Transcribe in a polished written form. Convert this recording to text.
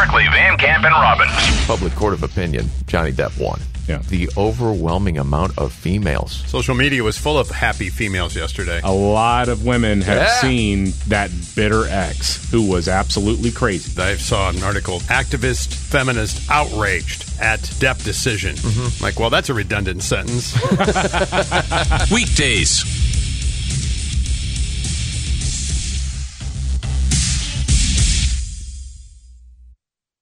Barkley, Van Camp, and Robbins. Public court of opinion. Johnny Depp won. Yeah. The overwhelming amount of females. Social media was full of happy females yesterday. A lot of women have Yeah. seen that bitter ex who was absolutely crazy. I saw an article, activist, feminist, outraged at Depp decision. Like, well, that's a redundant sentence. Weekdays